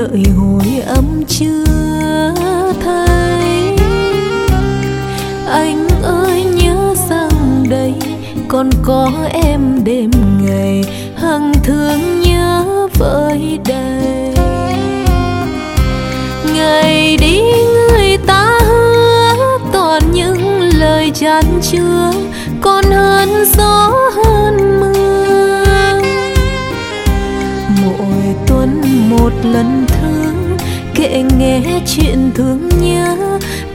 đợi hồi âm chưa thấy. Anh ơi nhớ rằng đây còn có em đêm ngày, hằng thương nhớ vơi đầy. Ngày đi người ta hứa toàn những lời chan chứa, còn hơn gió hơn mưa. Mỗi tuần một lần thương, kệ nghe chuyện thương nhớ,